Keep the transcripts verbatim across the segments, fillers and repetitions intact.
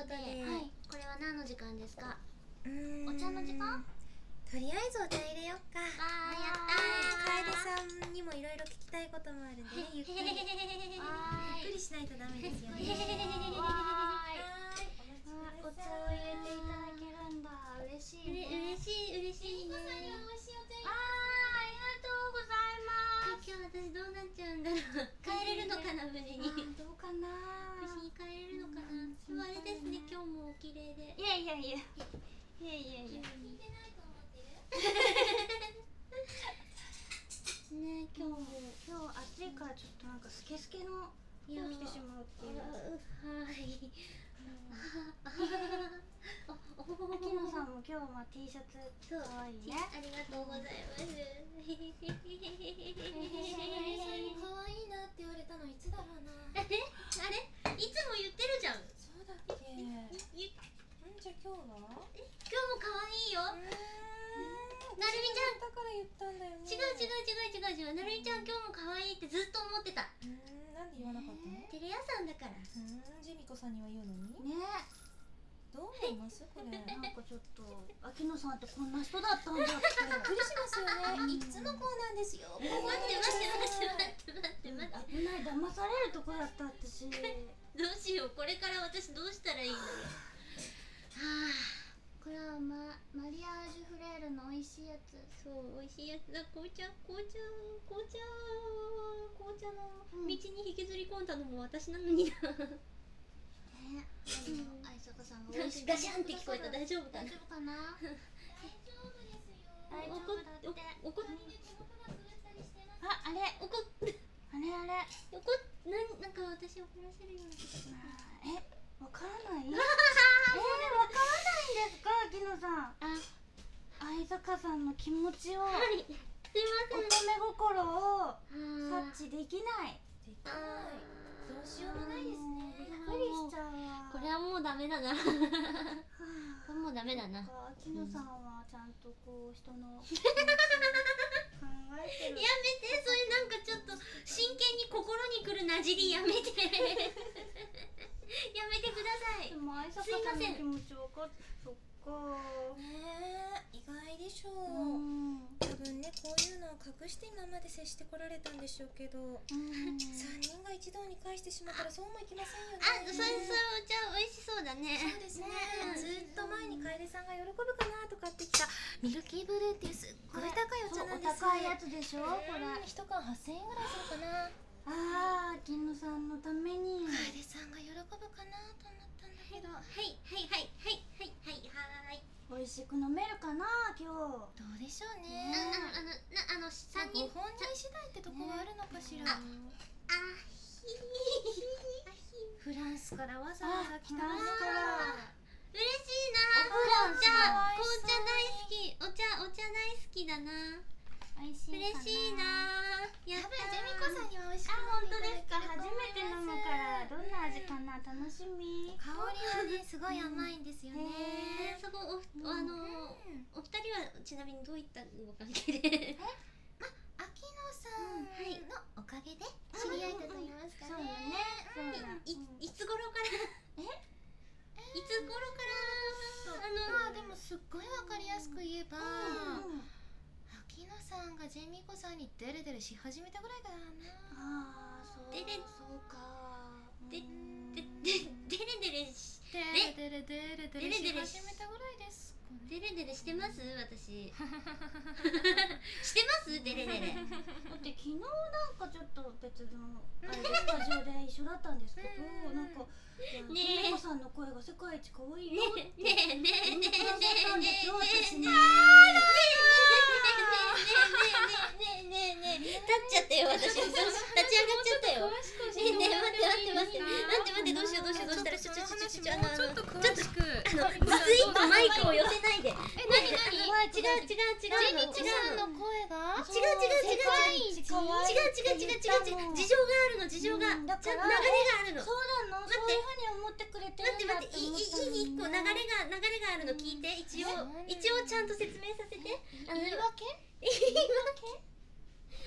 ことで、 はい、 これは何の時間ですか？ うーんお茶の時間？ とりあえずお茶入れよっか。 あー、やったー。 楓さんにもいろいろ聞きたいこともあるんでね、ゆっくりはーい。 ゆっくりしないとダメですよね。 わーい。 はーい、 お茶を入れていただけるんだ。嬉しいね。 嬉しい嬉しいね。 あー、ありがとうございます。今日私どうなっちゃうんだろう。帰れるのかな、無事に。 どうかな。 無事に帰れるのかな。でもあれですね、今日もお綺麗で。 いやいやいや。いやいやいや。 ね、今日も今日暑いからちょっとなんかスケスケの服を着てしまうっていう。 はい。 秋野さんも今日は T シャツかわいいね。 ありがとうございます。 可愛いなって言われたのいつだろうな。 あれあれいつも言ってるじゃん。 そうだっけ。んじゃあ今日は？ 今日も可愛いよ。なるみちゃんだから言ったんだよね。 違う違う違う違う違う。なるみちゃん今日も可愛いってずっと思ってた。 うーん、なんで言わなかったの？ テレ屋さんだから。 うーん、ジェミコさんには言うのに。 ね。 どう思いますこれ？ なんかちょっと秋野さんってこんな人だったんだって。 びっくりしますよね。いつもこうなんですよ。 待って待って待って待って待って待って。 危ない、騙されるとこだった私。 どうしよう、これから私どうしたらいいんだろう。はあ。これはママリアージュフレールの美味しいやつ。そう美味しいやつだ。紅茶紅茶紅茶紅茶の道に引きずり込んだのも私なのにな。ね、愛坂さんが美味しい。ガシャンって聞こえた。大丈夫かな？大丈夫かな？ 大丈夫だって。 おこあ、あれおこあれあれおこなんなんか私怒らせるようなことかな。 え、わからない？えー、わからないんですか、秋野さん。 あ、 愛坂さんの気持ちを、 はい、すいません。 乙女心を察察知できない。 できない。どうしようもないですね。 びっくりしちゃうわ。 これはもうダメだな。これもうダメだな。 秋野さんはちゃんとこう人の気持ちを考えてる。 やめて、それなんかちょっと真剣に心にくるなじりやめて。やめてください。 でも愛坂さんの気持ち分かっそっかねえ、意外でしょう。 う。多分ね、こういうのを隠して今まで接してこられたんでしょうけど、三人が一堂に会してしまったらそうもいきませんよね。 あ、それそれお茶美味しそうだね。 そうですね。ずっと前に楓さんが喜ぶかなとかってきたミルキーブルーっていうすっごい高いお茶なんです。 お高いやつでしょこれ。 一缶はっせんえんぐらいするかな。 ああ、秋野さんのために楓さんが喜ぶかなと思ったんだけど。 はいはいはいはいはいはいはい。 美味しく飲めるかな今日。 どうでしょうあね。 あのなあの三人。 ご本人次第ってとこはあるのかしら。 あひフランスからわざわざ来たのフランスから嬉しいな。紅茶紅茶大好き。お茶お茶大好きだな。 美味しいかな。 嬉しいな。やったー。 ジェミコさんには美味しくあ、本当飲んでいですか。 ただける初めて飲むからどんな味かな楽しみ。 香りはねすごい甘いんですよね。 えー、そこおあのお二人はちなみにどういったご関係で？ ま、秋野さんのおかげで知り合えたと言いますかそうだね。 ね。そうだ。 いいつ頃から？え？いつ頃から？あのまあでもすっごいわかりやすく言えば、秋野さんがジェミコさんにデレデレし始めたぐらいかな。 ああ、そう。 デレそうか。 でででデレデレしデレデレデレデレしデレデレ始めたぐらいです。 デレデレしてます私。してますデレデレ。 だって昨日なんかちょっと別のあれスタジオで一緒だったんですけど、なんかジェミコさんの声が世界一可愛いよってねえねえねえねえねえねえねえねえねえねえねえ立っちゃったよ私。立ち上がっちゃったよ。ねえねえ待って待って待って待って待ってどうしようどうしようどうしたらちょちょちょちょあのあのちょっと詳しくあのずいっとマイクを寄せないで。え何何？違う違う違うの違うの声が違う違う違う違う違う違う違う違う違う事情があるの事情がちゃんと流れがあるの。 そうなの。そういうふうに思ってくれてるんだ待って待っていいいい一個流れが流れがあるの聞いて一応一応ちゃんと説明させて。 言い訳？ 言い訳？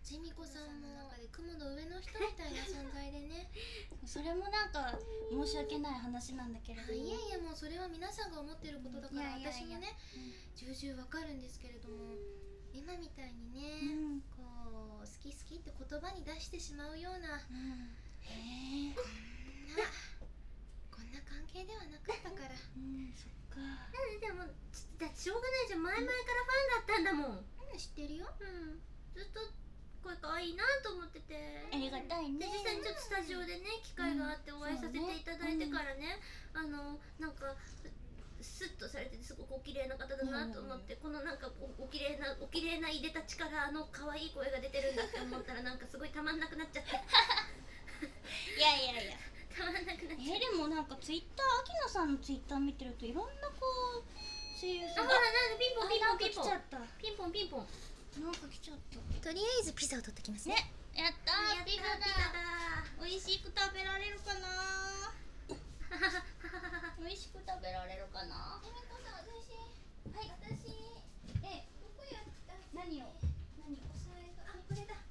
ジミコさんの中で雲の上の人みたいな存在でねそれもなんか申し訳ない話なんだけれども、 いやいやもうそれは皆さんが思ってることだからいやいやいや私もね重々わかるんですけれども、今みたいにうんね、こう好き好きって言葉に出してしまうような、 うんへえこんなこんな関係ではなかったからうんそっかなんででもちだってしょうがないじゃん、前々からファンだったんだもん。 うん知ってるよ。 うんずっと声可愛いなと思ってて、 ありがたいね。 で実際にちょっとスタジオでね機会があってお会いさせていただいてからね、あのなんかスッとされててすごくお綺麗な方だなと思って、このなんかおお綺麗なお綺麗ないでたちからあの可愛い声が出てるんだって思ったらなんかすごいたまんなくなっちゃっていやいやいや。 たまんなくなっちゃって。 えー、でもなんかツイッター、秋野さんのツイッター見てるといろんなこう声優さんあほらなんでピンポンピンポンピンポン来ちゃった。 ピンポンピンポン。 なんか来ちゃった。 とりあえずピザを取ってきますね。 ね、やったー、 やったピザだ。美味しく食べられるかな美味しく食べられるかな。 えみこさん、私、 はい、 私、 え、 どこやったっけ？ 何を何をお財布、あ、これだ。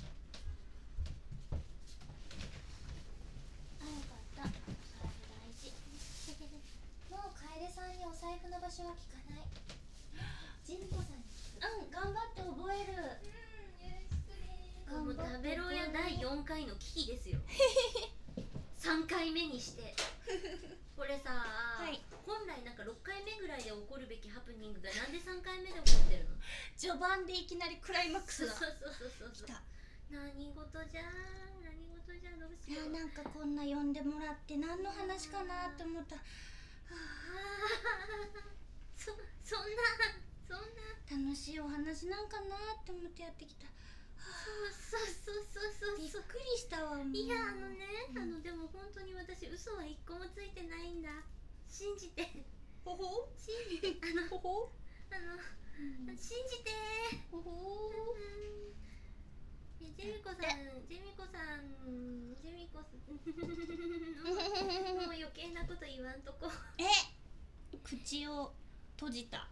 あ、よかった。お財布大事。 もう楓さんにお財布の場所は聞かない。ジミコさんに。 うん、頑張って覚える。 うん、よろしくね。 もう食べろやだいよんかいの危機ですよさんかいめにしてこれさ、 い本来なんかろっかいめぐらいで起こるべきハプニングがなんでさんかいめで起こってるの序盤でいきなりクライマックスそうだ。 そうそうそうそう来た。 何事じゃ何事じゃどうしいや、 よう。 なんかこんな呼んでもらって何の話かなって思った。 あーそそんなそんな楽しいお話なんかなって思ってやってきた。 そうそうそうそうびっそうくりしたわ。もういやあのね、 うんあのでも本当に私嘘は一個もついてないんだ。信じてほほ信じてあのほほあの信じてほほえジェミコさんジェミコさんジェミコさんもう余計なこと言わんとこ。 え、口を閉じた。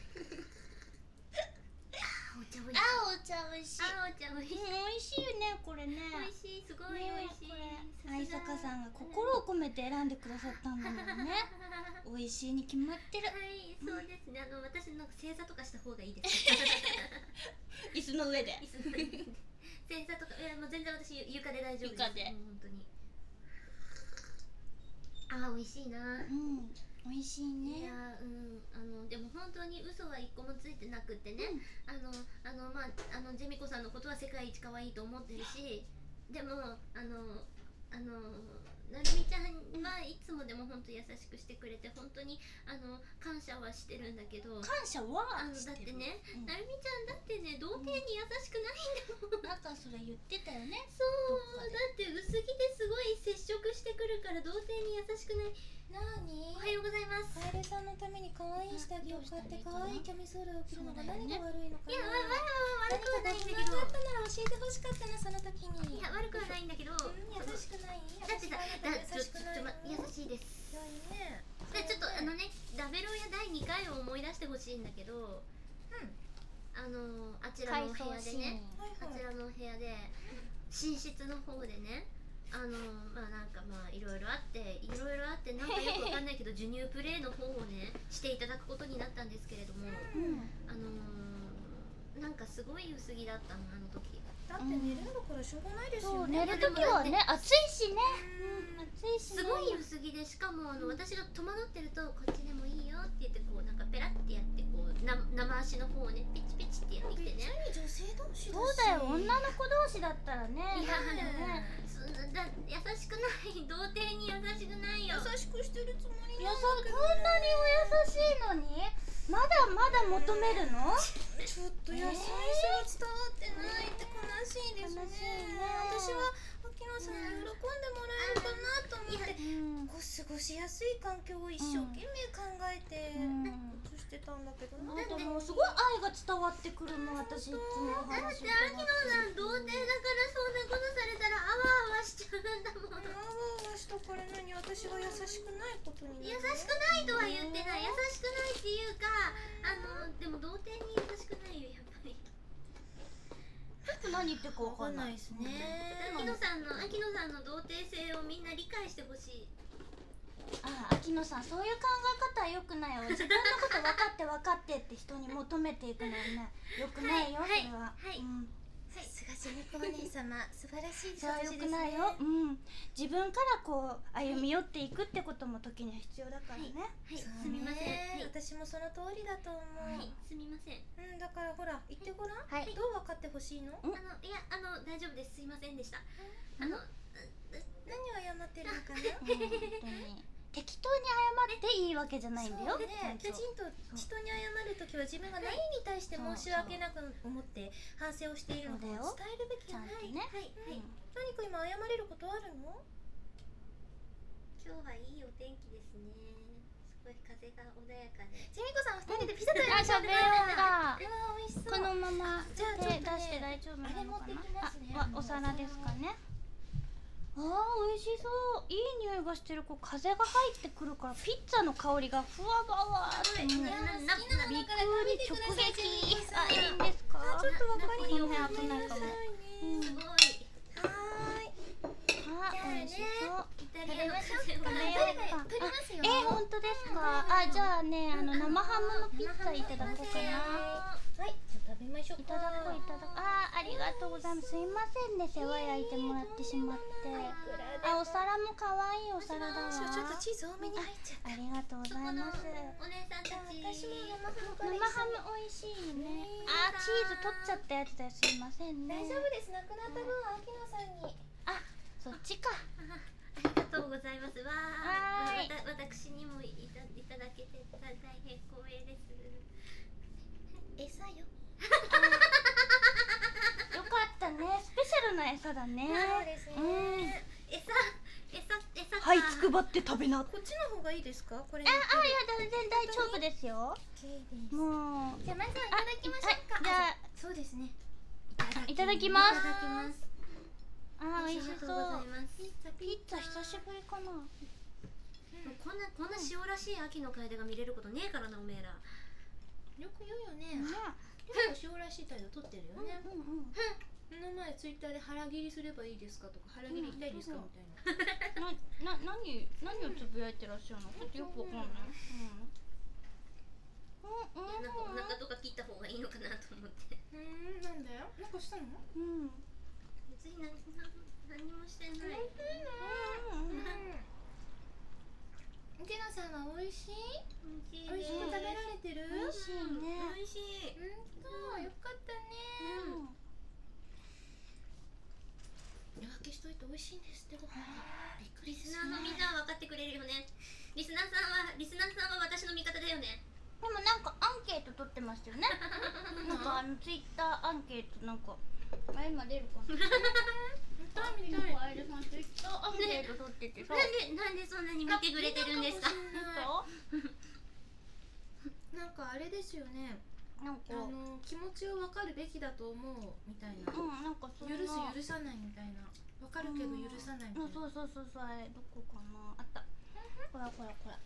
お茶美味しい。 あ、お茶美味しい。 あお茶美味しい。 うん、美味しいよね、これね。 美味しい、すごい美ね、 味しい。 これ愛さすが坂さんが心を込めて選んでくださったんだもんね。美味しいに決まってる。 はい、そうですね。あの私なんか正座とかした方がいいです。 椅子の上で。 椅子の上で正座とか、いやもう全然私床で大丈夫です。 床でもう本当に。あー美味しいな。 うん、美味しいいね。 やーうんあのでも本当に嘘は一個もついてなくってね、あのあのまああのジェミコさんのことは世界一可愛いと思ってるし、でもあのあのなるみちゃんはいつもでも本当優しくしてくれて本当にあの感謝はしてるんだけど、 感謝はあのだしてる。 ってね、 うんなるみちゃんだってね童貞に優しくないんだもん。 なんかそれ言ってたよね。 そうどっかでだって薄着ですごい接触してくるから童貞に優しくない。 なに？ おはようございます。 楓さんのために可愛い下着を買って可愛いキャミソールを着るのが何が悪いのかな。 いや、わわわ悪くはないんだけ何かご不満があど。 ったなら教えてほしかったな、その時に。 いや、悪くはないんだけど。 うん、優しくない？ だってさ、だちょ優しくないちょっとま優しいです。 良いね。 でちょっとあのね、ラベロやだいにかいを思い出してほしいんだけど、あのあちらのお部屋でね、 はいはい。 あちらのお部屋で寝室の方でね。あのまあなんかまあいろいろあっていろいろあってなんかよくわかんないけど授乳プレイの方をねしていただくことになったんですけれども、 うん。 あのー、なんかすごい薄着だったのあの時。 だって寝るんだからしょうがないですそう、 よね。 寝るときはね、暑いしね。 うん暑いしね。 すごい薄着でしかもあの私が戸惑ってるとこっちでもいいよって言ってこうなんかペラってやってこうな生足の方をねペチペチってやってきてね。 別に女性同士そうだよ、女の子同士だったらね。 いやねそんなだ優しくない童貞に優しくないよ。 優しくしてるつもりいや、 なんそこだけどんなにお優しいのにまだまだ求めるの？ ちょっと優しさが伝わってないって悲しいですね。 悲しいね私は秋野さんに喜んでもらえるかなと思って、 うんこう過ごしやすい環境を一生懸命考えてうん移してたんだけどな。 なんかもうすごい愛が伝わってくるもん、私いつもおだって話伺秋野さん童貞だからそんなことされたらあわあわしちゃうんだもん。 あわあわしたから何私が優しくないことになる優しくないとは言ってない。優しくないっていうかあのでも童貞に優しくないよやっぱり。 ちょっと何言ってるかわわかんなかんないい。 ですね。 秋野さんの秋野さんの童貞性をみんな理解してほしい。 あ、秋野さん、そういう考え方は良くないよ。自分のこと分かって分かってって人に求めていくのはね、良くないよ、そはいれは。 はいうん。 さすがジェミコお姉様、素晴らしいそれは良ですね。 くないよ。うん。自分からこう歩み寄っていくってことも時には必要だからね。 はい、 そうすみません。 ね、 はい、 私もその通りだと思う。 はい、すみません。 うん、だからほら言ってごらん。 はいどう分かってほしいの？ うんあのいやあの大丈夫です。すいませんでした。あの何を謝ってるのかな？ うん本当に適当に謝っていいわけじゃないんだよ。 そうね、きちんと人に謝るときは自分が何に対して申し訳なく思って反省をしているのかを伝えるべきよね。 ちゃんとね。 はいはい。 何か今謝れることあるの？ 今日はいいお天気ですね。すごい風が穏やかで。 ジェミコさん二人でピザ食べまあ、 しょう。 食べようか。 うわ美味しそう。 このままじゃあちょっとね手出して大丈夫なのかな。 あれ持ってきますねあ、わお皿ですかね。あー、美味しそう。いい匂いがしてる。こう風が入ってくるからピッツァの香りがふわばわーって。 いもうやななびっくり直撃。 ああ、いいんですか。 ちょっとわかりこの辺危ないかも。うん。 すごい。 はーい。 あ、美味しそう。 イタリアの風を食べようか。 取りますよ。 え、本当ですか。あ、じゃあね、あの生ハムのピッツァいただこうかな。 はい、じゃあ食べましょうか。 いただこういただこう。あー、ありがとうございます。すいませんね、世話焼いてもらってしまって。あ、お皿も可愛いお皿だわ。 ちょっとチーズ多めに入っちゃった。 ありがとうございます。 お姉さんたち。 私も生ハム生ハム美味しいね。あー、チーズ取っちゃったやつだよ。すいませんね。 大丈夫です。なくなった分は秋野さんに。 あ、そっちか。 ありがとうございます。わはーいー、わた私にもいたいただけて大変光栄です。 餌よ。 よかったね。スペシャルな餌だね。 そうですね。 餌餌餌か。 はい、つくばって食べな。あ、 こっちの方がいいですか？これ。 あ、いや、全然大丈夫ですよ。もう。 じゃあまずはいただきましょうか。 あじゃあそうですね。 いただきますいただきます。 あー、美味しそう。 ありがとうございます。 ピッツァ久しぶりかな。 こんなこんな塩らしい秋の楓が見れることねえからなおめえら。 よく言うよね。 ね。 結構塩らしい態度取ってるよね。 うんうん。 この前ツイッターで腹切りすればいいですかとか腹切り行きたいですかみたいな。 な、な、何、何をつぶやいてらっしゃるの？ちょっとよくわかんない。うん。 なんかお腹とか切った方がいいのかなと思って。 うーん、なんだよ。なんかしたの？ うん。 別に何何もしてない。 池野さんは美味しい？ 美美味しく食べられてる？ 美味しいね。 美味しい。 うんと、よかったね。 うん。 夜明けしといて美味しいんですってご飯。びっくりリスですナーのみんなは分かってくれるよね。リスナーさんはリスナーさんは私の味方だよね。 でもなんかアンケート取ってましたよね。なんかあのツイッターアンケートなんかあ今出るかな。 見たい見たい。 あれさんツイッターアンケート取っててさ。 なんでなんでそんなに見てくれてるんですか。 なんかあれですよね。 なんかあの気持ちを分かるべきだと思うみたいな。 うんなんかそんな。 許す許さないみたいな。分かるけど許さないみたいな。 そうそうそうそうあれどこかなあった。こらこらこら。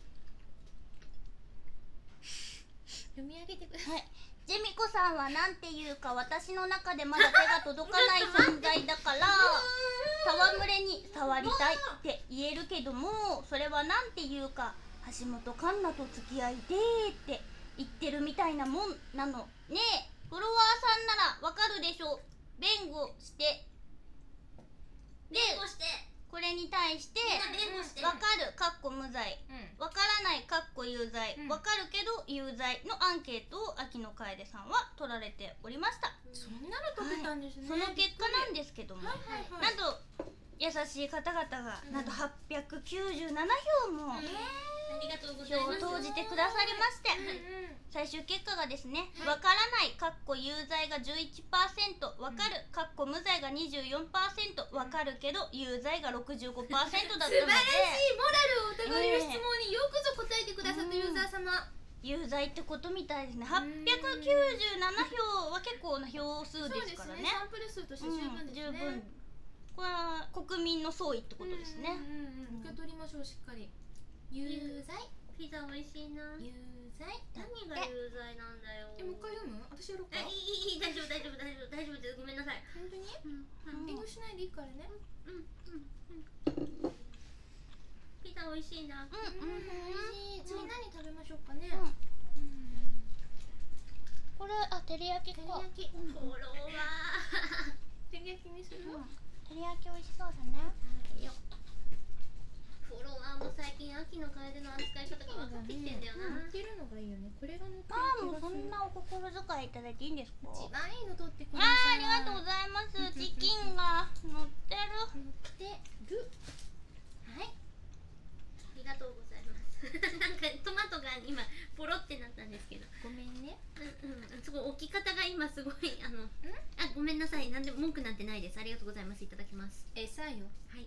読み上げてください。 はい。ジェミコさんはなんていうか私の中でまだ手が届かない存在だから戯れに触りたいって言えるけどもそれはなんていうか橋本環奈と付き合いでーって言ってるみたいなもんなのねえフォロワーさんならわかるでしょ弁護してで弁護してこれに対してみんな弁護してわかるかっこ無罪うん。 わからないかっこ有罪うんわかるけど有罪のアンケートを秋野楓さんは取られておりましたそんなの解けたんですね。 その結果なんですけども、 はいはいはい。 なんと優しい方々がうんなんとはっぴゃくきゅうじゅうななひょうもありがとうござい票ます。 を投じてくださりましてうんうん。 最終結果がですねわからないかっこ有罪が じゅういちパーセント わかるかっこ無罪が にじゅうよんパーセント わかるけど有罪が ろくじゅうごパーセント だったので素晴らしいモラルを疑える質問によくぞ答えてくださったユーザー様。 有罪ってことみたいですねはっぴゃくきゅうじゅうななひょうは結構な票数ですからねサンプル数として十分ですね。 うん、十分これは国民の総意ってことですね、 うんうんうん。受け取りましょうしっかり。有罪ピザ美味しいな。 有罪。 何が有罪なんだよ。 えもう一回読む？私やろうか。 えいいいい大丈夫大丈夫大丈夫大丈夫ですごめんなさい。 本当に？ うんうん遠慮しないでいいからね。 うんうんうん。ピザ美味しいな。 うんうん、 うん美味しい。次何食べましょうかね。 うんうんこれあ照り焼き照りか。 焼き。 うんフォロワー。 照り焼きにする？ うん照り焼き美味しそうだね。 よフォロワーも最近秋の楓の扱い方が分かってきてんだよな。 塗ってるのがいいよね。これが塗ってるあーもう気がする。 そんなお心遣いいただいていいんですか？ 一番いいの取ってくだあさい。 ーありがとうございます。チキンが乗ってる。 塗ってる。はい。 ありがとうございます。なんかトマトが今ポロってなったんですけど、 ごめんね。 うんうん、すごい置き方が今すごいあのあごめんなさい、なんで文句なんてないです。ありがとうございます。いただきます。 餌よ。 はい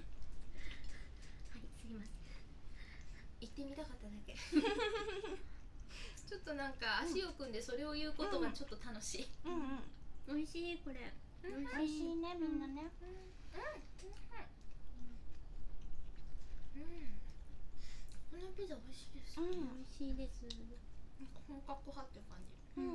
はいすいません。 言ってみたかっただけ。ちょっとなんか足を組んでそれを言うことがちょっと楽しい。 うんうん。 美味しいこれ。美味美味しいねみんなね。 うん。このピザ美味しいです。 うん美味しいです。 本格派っていう感じ。 うん。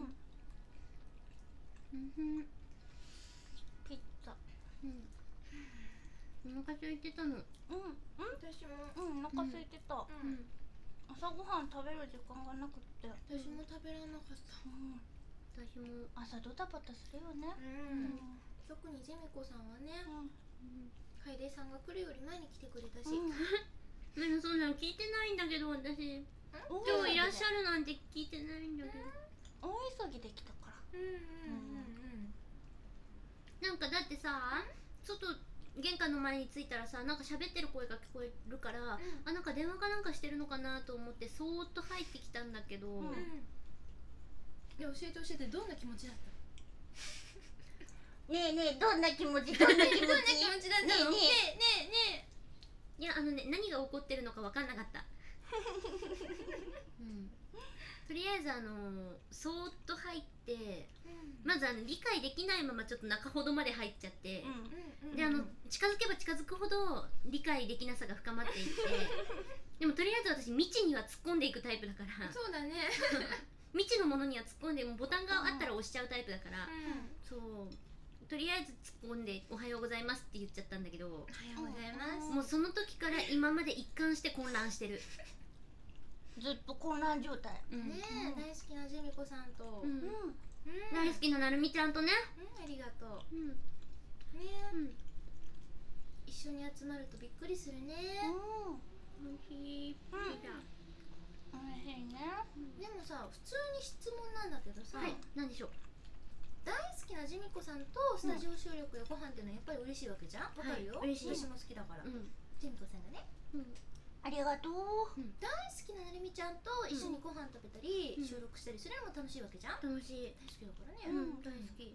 うんピッツァ。 うん。お腹空いてたの。 うんうん私も。 うんお腹空いてた。 うん。 朝ごはん食べる時間がなくって。 私も食べられなかった。 うん私も。 朝ドタバタするよね。 うん。特にジェミコさんはね、 うん楓さんが来るより前に来てくれたし。 うんなんかそんなの聞いてないんだけど私。 大今日いらっしる。 ゃるなんて聞いてないんだけど。 大急ぎできたから。 うんうんうんなんかだってさ、外玄関の前に着いたらさ、なんか喋ってる声が聞こえるから、あなんか電話かなんかしてるのかなと思ってそーっと入ってきたんだけど、 うんうん。いや教えて教えて、どんな気持ちだった？ ねえねえどんな気持ちどんな気持ち？ どんな気持ちだったの？ ねえねえねいやあのね何が起こってるのか分かんなかった。うん、とりあえずあのそーっと入ってえ。 まずあの理解できないままちょっと中ほどまで入っちゃって、 うんうんであの近づけば近づくほど理解できなさが深まっていってでもとりあえず私未知には突っ込んでいくタイプだからそうだね。 未知のものには突っ込んでもうボタンがあったら押しちゃうタイプだから、 うん。 そうとりあえず突っ込んでおはようございますって言っちゃったんだけど、 おはようございます。 もうその時から今まで一貫して混乱してる。 ずっと混乱状態。 うんねえ、大好きなジェミコさんと。 うんうん。 大好きななるみちゃんとね、 うん、ありがとうんう。ねえ、 うん、 一緒に集まるとびっくりするね。 うんおいしいピザ、 美味しいね。 でもさ、普通に質問なんだけどさ、 はい、なんでしょう。 大好きなジェミコさんとスタジオ収録やご飯っていうのはやっぱり嬉しいわけじゃん。わかるよ。 はい嬉しい私も好きだから。 うんジェミコさんがね、 うんありがとう。 大好きななるみちゃんと一緒にご飯食べたり、 うん収録したりするのも楽しいわけじゃん。 楽しい。 大好きだからね。 うん、大好き。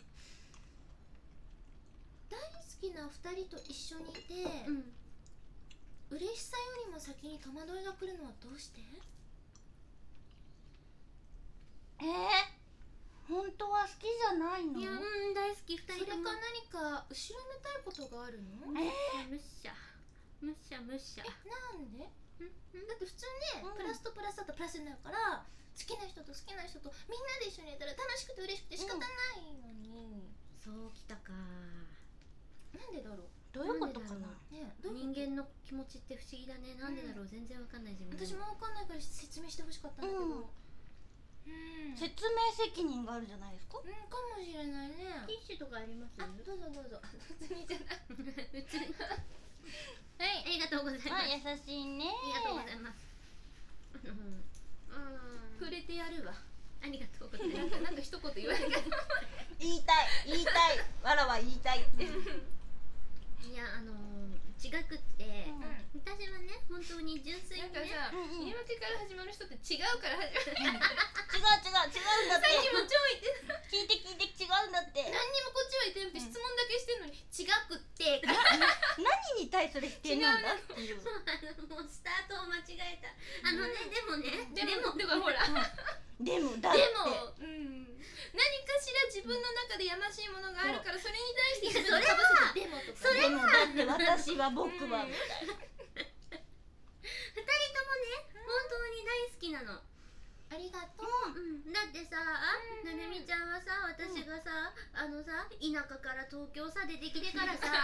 大好きなふたりと一緒にいて、 うん、 嬉しさよりも先に戸惑いが来るのはどうして？ えー、本当は好きじゃないの？ いや、うん、大好き二それか人とも。 何か後ろめたいことがあるの？ えむっしゃ、むっしゃ、むっしゃ。 なんで？ うん、うんだって普通ね、 うんプラスとプラスだとプラスになるから好きな人と好きな人とみんなで一緒にいたら楽しくて嬉しくて仕方ないのに、 そうきたか。 なんでだろうどういうことかな？ ね。どういう人間の気持ちって不思議だね。なんでだろう、全然わかんない自分で私もわかんないから説明してほしかったんだけど、うん、うん、 説明責任があるじゃないですか。 かもしれないね。 ティッシュとかあります？ あ、どうぞどうぞ。普通にじゃない。 普通に。 はいありがとうございます。 あ、優しいね。 ありがとうございます。うん、うん、 触れてやるわ。 ありがとうございなんます。 かなんか一言言われた。 言いたい言いたい。わらは言いたい。 いや、あのー、違くって、 うん私はね、本当に純粋にね、 なんかさ、 うんうん言い訳から始まる人って違うから始まる。 違う違う違うんだって。 さっきも超言ってた。 聞いて聞いて違うんだって。 何にもこっちは言ってなくて質問だけしてんのに違くって何に対する否定なんだっていう。 そうあのもうスタートを間違えた。あのね、でもね、 でもでもほらでもだって。 でも、うん、何かしら自分の中でやましいものがあるからそれに対して自分でかぶせてでもとかね。 でもだって私は僕はみたいな。 二人ともね、本当に大好きなの。 ありがとう。 うん、だってさ、なるみちゃんはさ、私がさ、あのさ、田舎から東京さ出てきてからさ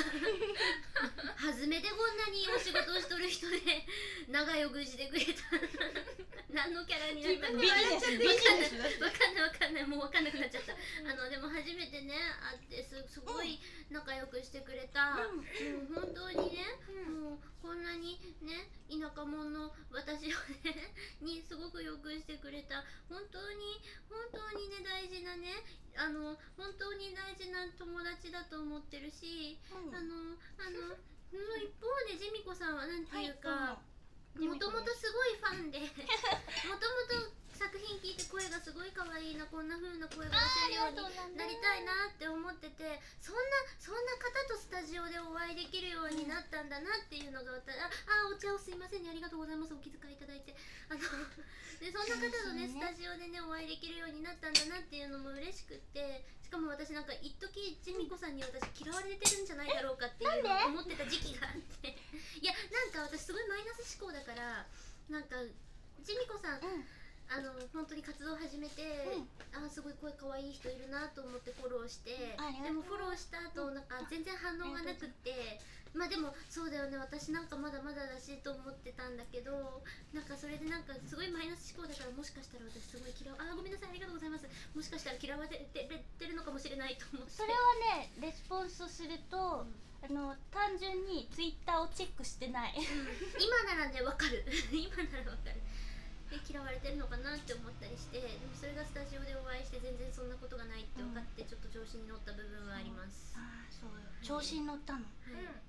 初めてこんなにお仕事をしとる人で仲良くしてくれた何のキャラになったのかビジネスビジネスわかんないわかんない、もうわかんなくなっちゃった。あのでも初めてね会ってすすごい仲良くしてくれた、 うんもう本当にね、もうこんなにね田舎者の私をねにすごくよくしてくれた、本当に本当にね大事なね、あの本当に大事な友達だと思ってるし、 うんあのあのその一方でジミコさんはなんていうか、 はいもともとすごいファンでもともと作品聞いて声がすごい可愛いな、こんな風な声が出せるようになりたいなって思ってて、そんなそんな方とスタジオでお会いできるようになったんだなっていうのがわたああお茶をすいませんね、ありがとうございます、お気遣いいただいて、あのでそんな方とねスタジオでねお会いできるようになったんだなっていうのも嬉しくって、しかも私なんか一時ジミコさんに私嫌われてるんじゃないだろうかっていうのを思ってた時期があっていやなんか私すごいマイナス思考だから、なんかジミコさん、 うんあの本当に活動を始めて、 うんあすごい声可愛い人いるなと思ってフォローして、 ありがとうでもフォローした後なんか全然反応がなくって、まあでもそうだよね、私なんかまだまだだしと思ってたんだけど、なんかそれでなんかすごいマイナス思考だから、もしかしたら私すごい嫌わあごめんなさい、ありがとうございます、もしかしたら嫌われててるのかもしれないと思って、 それはねレスポンスすると、あの単純にツイッターをチェックしてない。 今ならねわかる今ならわかるで嫌われてるのかなって思ったりして、でもそれがスタジオでお会いして全然そんなことがないって分かって、ちょっと調子に乗った部分はあります、 ああそうよ、調子に乗ったの。 はい、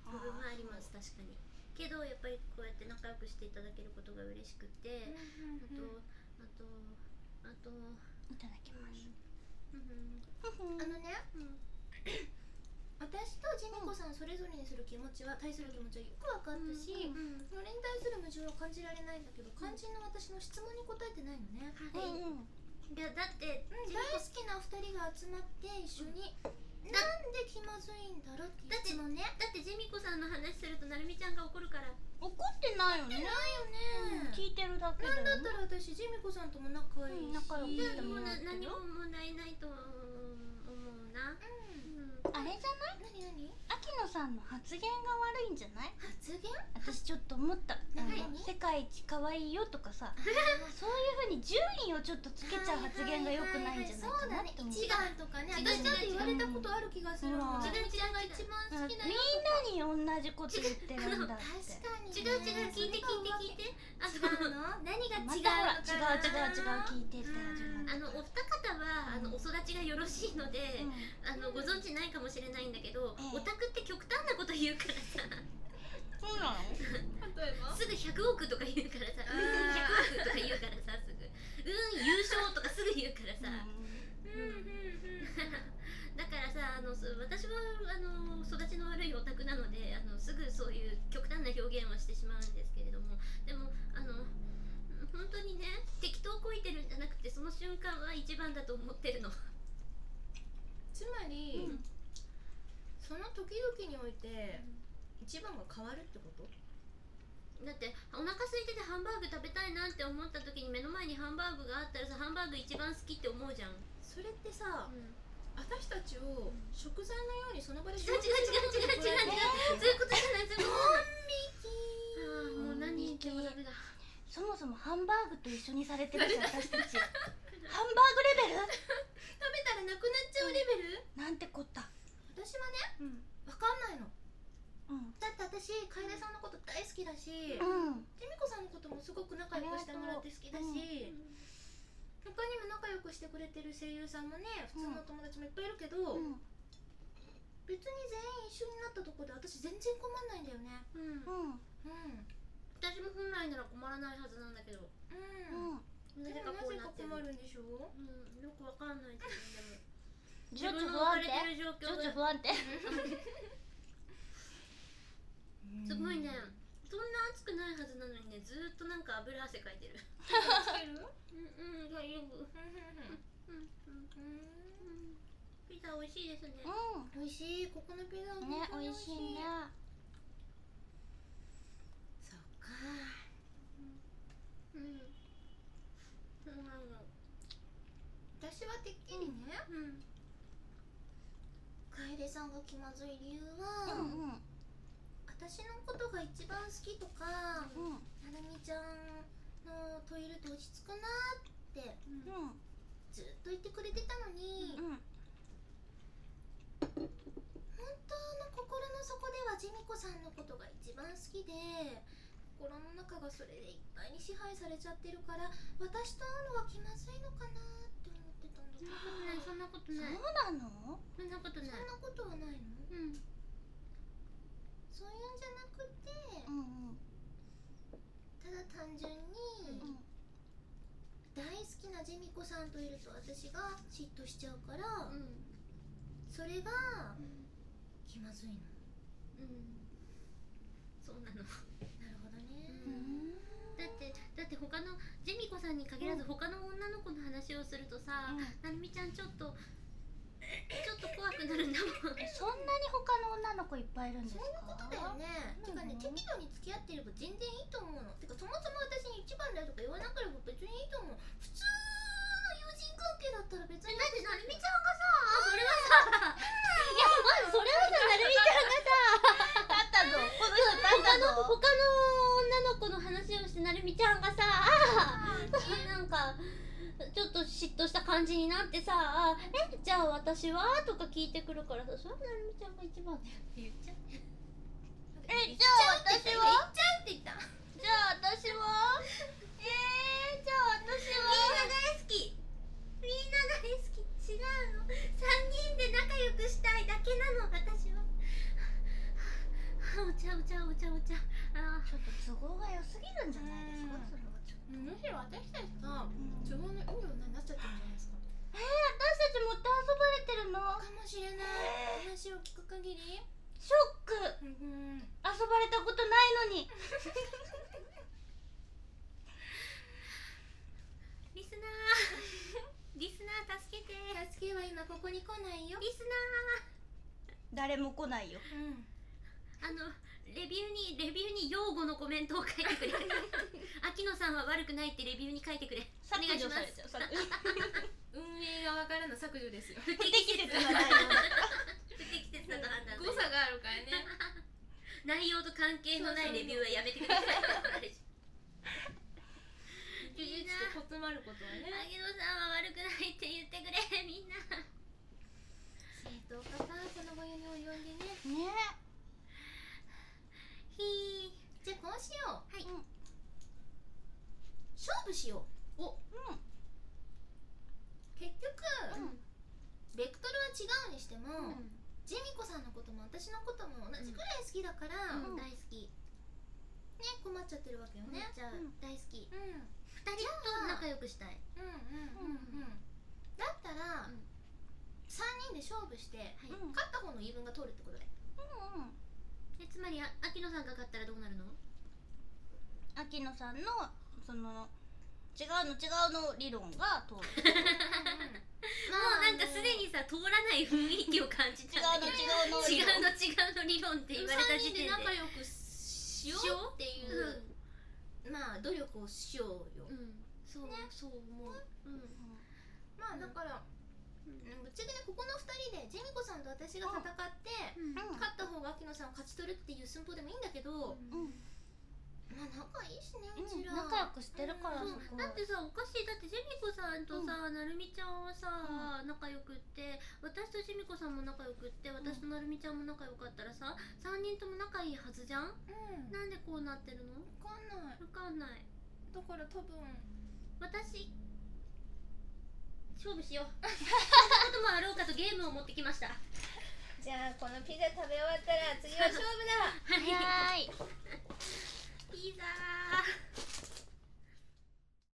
部分はあります、確かに。けどやっぱりこうやって仲良くしていただけることが嬉しくて、あとあとあといただきます。 うんあのね、 うん私とジミコさんそれぞれにする気持ちは対する気持ちはよく分かったし、 うんそれに対する矛盾は感じられないんだけど、肝心の私の質問に答えてないのね。 はいうんいやだってうん、 ジミコ大好きなふたりが集まって一緒に、なんで気まずいんだろうっていう質問ね。 だってジミコさんの話するとなるみちゃんが怒るから。 怒ってないよね。 ないよね。 聞いてるだけだよね。 なんだったら私ジミコさんとも仲いいし、 うん仲良くしてもうなもらってるよ。 何も問題ないと思うな。 うん、 うんあれじゃない？ 何何秋野さんの発言が悪いんじゃない？ 発言？ 私ちょっと思った。あの何世界一可愛いよとかさ、そういう風に順位をちょっとつけちゃう発言が良くないんじゃないかなって思う。 そうだね、一番とかね、 違う私だって言われたことある気がするもん。 うん自分ちゃんが一番好きだよ。 みんなに同じこと言ってるんだって。 確かに、ね。 違う違う聞いて聞いて聞いて。あ違うの？何が違うのまたほらか違な。 う違う違う聞いてたじゃなあのお二方はあのお育ちがよろしいので、 うんあのご存知ないかもしれないんだけど、 ええオタクって極端なこと言うからさ、 そうなの？ 例えば？ すぐひゃくおくとか言うからさ、うんひゃくおくとか言うからさ、すぐうん優勝とかすぐ言うからさ。だからさ、あのそ私はあの育ちの悪いオタクなので、あのすぐそういう極端な表現をしてしまうんですけれども、でもあの本当にね、適当こいてるんじゃなくて、その瞬間は一番だと思ってるの。 つまり、 うんその時々において一番が変わるってこと？ だってお腹空いててハンバーグ食べたいなって思った時に目の前にハンバーグがあったらさ、ハンバーグ一番好きって思うじゃん。 それってさ、 うん私たちを食材のようにその場で違う違う違う違う違う違う、そういうことじゃない、そういうことじゃない。ああもう何言ってもダメだ。 そもそもハンバーグと一緒にされてるし私たち。ハンバーグレベル？ 食べたらなくなっちゃうレベル？ なんてこった。 私はね、 うんわかんないの。 うんだって私楓さんのこと大好きだし、 うんジミコさんのこともすごく仲良くしてもらって好きだし、他にも仲良くしてくれてる声優さんもね、普通のお友達もいっぱいいるけど、 うん別に全員一緒になったところで私全然困んないんだよね。 うん、 うんうん私も本来なら困らないはずなんだけど、 うん、 うんなぜでもなぜかこうなってか困る。 るんでしょう？ うん、よくわかんない自分でも。 ちょっと自分不安の置かれて定る状況がちょっと不安定。 すごいね。そんな暑くないはずなのにね、ずーっとなんか油汗かいてる。 つける？ うんうん、大丈夫。うんうんうん。ピザ美味しいですね。 う美味しい、ここのピザはんね本当に美味しいね。 そっか。 うん。そうなの。 私はてっきりね、 うん。 楓さんが気まずい理由は、 うんうん私のことが一番好きとか、 うんなるみちゃんのといると落ち着くなってうんずっと言ってくれてたのに、 うん本当の心の底ではジミコさんのことが一番好きで、心の中がそれでいっぱいに支配されちゃってるから、私と会うのは気まずいのかなって思ってたんだけど。 そんなことそうないなの？ そんなことないそんなことはないの？ うんそういうんじゃなくて、 うんうんただ単純にうん大好きなジミコさんといると私が嫉妬しちゃうから、 うんそれが気まずいの。 うんそうなのなるほどね。 うんだってだって他のジェミコさんに限らず他の女の子の話をするとさ、 うんなるみちゃんちょっとちょっと怖くなるんだもんえそんなに他の女の子いっぱいいるんですそういうか？ ことだよね。 うんてかね、適度に付き合ってれば全然いいと思うの。てかそもそも私に一番だよとか言わなければ別にいいと思う。普通の友人関係だったら別に。 だってなるみちゃんがさそれはさいやまずそれはさなるみちゃんがさ立ったぞこの人立ったぞ。 他の女の子の話をしてなるみちゃんがさなんかちょっと嫉妬した感じになってさ「えじゃあ私は?」とか聞いてくるからさ「それはなるみちゃんが一番だよ」って言っちゃうえじゃあ私言っは？ ちゃうって言った。 じゃあ私は？えー、じゃあ私は？ 大好きみんな大好き違うのさんにんで仲良くしたいだけなの私はお茶お茶お茶お茶あちょっと都合が良すぎるんじゃないですか？それはちょっと。 むしろ私たちがうん都合のいい女になっちゃってるんじゃないですか。 えー、私たちもって遊ばれてるの？ かもしれない。話を聞く限り。 ショック。 うん。 遊ばれたことないのに。 リスナーリスナー助けて助けは今ここに来ないよ。 リス誰も来ないよ。 うん。 ナーあのレビューにレビューに擁護のコメントを書いてくれ秋野さんは悪くないってレビューに書いてくれお願いします。 削除されちゃう。削除運営側からの削除ですよ。 不適切な内容だ不適切な判断誤差があるからね。 内容と関係のないレビューはやめてください事実と異なることはね。 秋野さんは悪くないって言ってくれみんな正当化かこのご輸入を呼んでね。 ねひじゃあこうしよう。 はい、 うん勝負しよう。お。 うん結局、 うんベクトルは違うにしても、 うんジミコさんのことも私のことも同じくらい好きだから、 うんね大好き困っちゃってるわけよね。 じゃあ、 うん大好きうん。 二人と仲良くしたいうんうんうんうん。だったら、 うんさんにんで勝負して、 はい、 うん勝った方の言い分が通るってことで。 うんえつまりあ秋野さんが勝ったらどうなるの秋野さんのその違うの違うの理論が通る。 もうなんかすでにさ通らない雰囲気を感じちゃうんだけど違うの違うの違うの理論って言われた時点でさんにんで仲良くしようっていう、まあ努力をしようよ。 うんそう、 ねそう思ううんまあだから、うん、ぶっちゃけねここのふたりでジェミコさんと私が戦って、 うんうん勝った方が秋野さんを勝ち取るっていう寸法でもいいんだけど、 うんまあ仲いいしねうんうちら、 仲良くしてるからそうそこだってさおかしいだってジェミコさんとさ、なるみちゃんはさ、仲良くって私とジェミコさんも仲良くって私となるみちゃんも仲良かったらささんにんとも仲いいはずじゃん、 うん、 なんでこうなってるの分かんない。 わかんないだから多分私勝負しようそんなこともあろうかとゲームを持ってきましたじゃあこのピザ食べ終わったら次は勝負